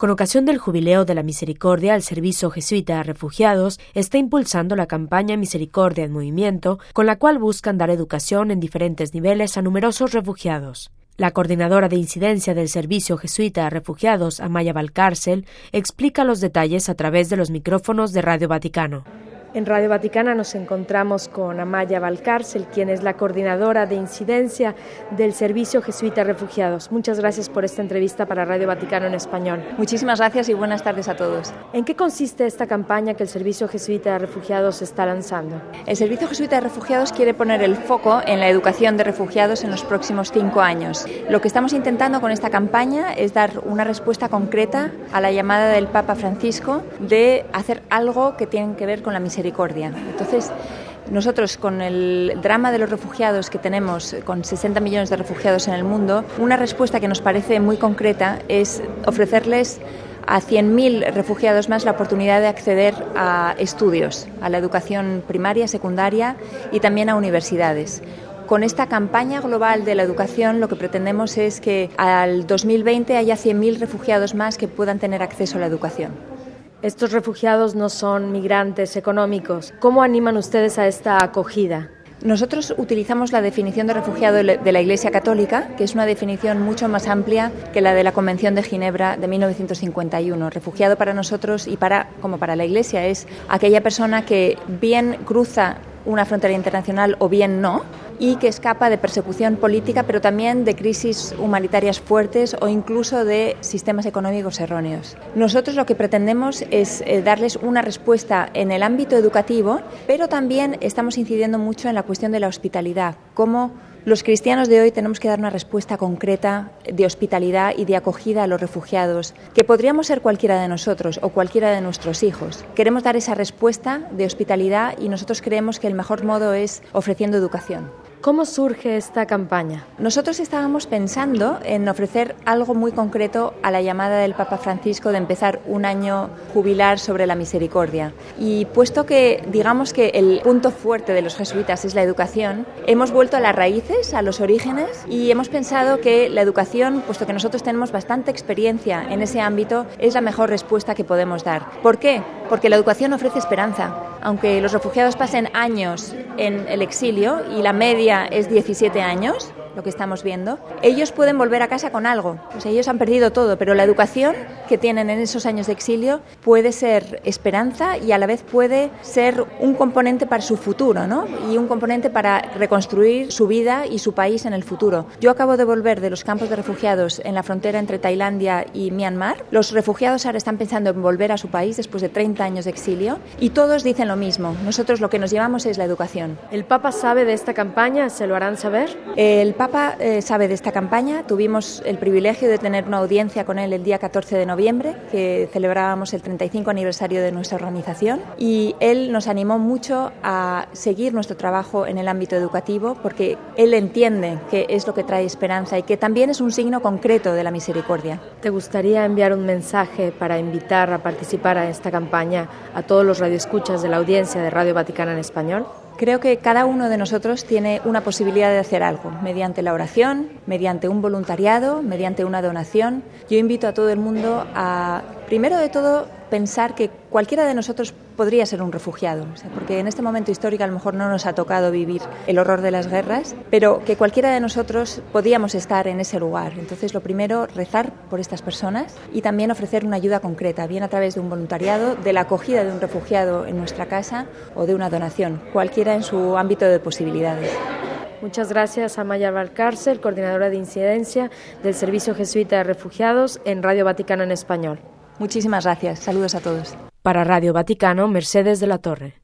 Con ocasión del Jubileo de la Misericordia, el Servicio Jesuita de Refugiados está impulsando la campaña Misericordia en Movimiento, con la cual buscan dar educación en diferentes niveles a numerosos refugiados. La coordinadora de incidencia del Servicio Jesuita de Refugiados, Amaya Valcárcel, explica los detalles a través de los micrófonos de Radio Vaticano. En Radio Vaticana nos encontramos con Amaya Valcárcel, quien es la coordinadora de incidencia del Servicio Jesuita de Refugiados. Muchas gracias por esta entrevista para Radio Vaticano en español. Muchísimas gracias y buenas tardes a todos. ¿En qué consiste esta campaña que el Servicio Jesuita de Refugiados está lanzando? El Servicio Jesuita de Refugiados quiere poner el foco en la educación de refugiados en los próximos 5 años. Lo que estamos intentando con esta campaña es dar una respuesta concreta a la llamada del Papa Francisco de hacer algo que tiene que ver con la misericordia. Entonces, nosotros con el drama de los refugiados que tenemos, con 60 millones de refugiados en el mundo, una respuesta que nos parece muy concreta es ofrecerles a 100.000 refugiados más la oportunidad de acceder a estudios, a la educación primaria, secundaria y también a universidades. Con esta campaña global de la educación lo que pretendemos es que al 2020 haya 100.000 refugiados más que puedan tener acceso a la educación. Estos refugiados no son migrantes económicos. ¿Cómo animan ustedes a esta acogida? Nosotros utilizamos la definición de refugiado de la Iglesia Católica, que es una definición mucho más amplia que la de la Convención de Ginebra de 1951. Refugiado para nosotros y como para la Iglesia es aquella persona que bien cruza una frontera internacional o bien no, y que escapa de persecución política, pero también de crisis humanitarias fuertes o incluso de sistemas económicos erróneos. Nosotros lo que pretendemos es darles una respuesta en el ámbito educativo, pero también estamos incidiendo mucho en la cuestión de la hospitalidad, cómo los cristianos de hoy tenemos que dar una respuesta concreta de hospitalidad y de acogida a los refugiados, que podríamos ser cualquiera de nosotros o cualquiera de nuestros hijos. Queremos dar esa respuesta de hospitalidad y nosotros creemos que el mejor modo es ofreciendo educación. ¿Cómo surge esta campaña? Nosotros estábamos pensando en ofrecer algo muy concreto a la llamada del Papa Francisco de empezar un año jubilar sobre la misericordia. Y puesto que digamos que el punto fuerte de los jesuitas es la educación, hemos vuelto a las raíces, a los orígenes, y hemos pensado que la educación, puesto que nosotros tenemos bastante experiencia en ese ámbito, es la mejor respuesta que podemos dar. ¿Por qué? Porque la educación ofrece esperanza. Aunque los refugiados pasen años en el exilio y la media es 17 años, lo que estamos viendo, ellos pueden volver a casa con algo. O sea, ellos han perdido todo, pero la educación que tienen en esos años de exilio puede ser esperanza y a la vez puede ser un componente para su futuro, ¿no? Y un componente para reconstruir su vida y su país en el futuro. Yo acabo de volver de los campos de refugiados en la frontera entre Tailandia y Myanmar. Los refugiados ahora están pensando en volver a su país después de 30 años de exilio y todos dicen lo mismo. Nosotros lo que nos llevamos es la educación. ¿El Papa sabe de esta campaña? ¿Se lo harán saber? El Papa sabe de esta campaña. Tuvimos el privilegio de tener una audiencia con él el día 14 de noviembre, que celebrábamos el 35 aniversario de nuestra organización, y él nos animó mucho a seguir nuestro trabajo en el ámbito educativo porque él entiende que es lo que trae esperanza y que también es un signo concreto de la misericordia. ¿Te gustaría enviar un mensaje para invitar a participar a esta campaña a todos los radioescuchas de la audiencia de Radio Vaticana en español? Creo que cada uno de nosotros tiene una posibilidad de hacer algo, mediante la oración, mediante un voluntariado, mediante una donación. Yo invito a todo el mundo a, primero de todo, pensar que cualquiera de nosotros podría ser un refugiado, porque en este momento histórico a lo mejor no nos ha tocado vivir el horror de las guerras, pero que cualquiera de nosotros podíamos estar en ese lugar. Entonces, lo primero, rezar por estas personas y también ofrecer una ayuda concreta, bien a través de un voluntariado, de la acogida de un refugiado en nuestra casa o de una donación, cualquiera en su ámbito de posibilidades. Muchas gracias a Amaya Valcárcel, coordinadora de incidencia del Servicio Jesuita de Refugiados en Radio Vaticano en español. Muchísimas gracias. Saludos a todos. Para Radio Vaticano, Mercedes de la Torre.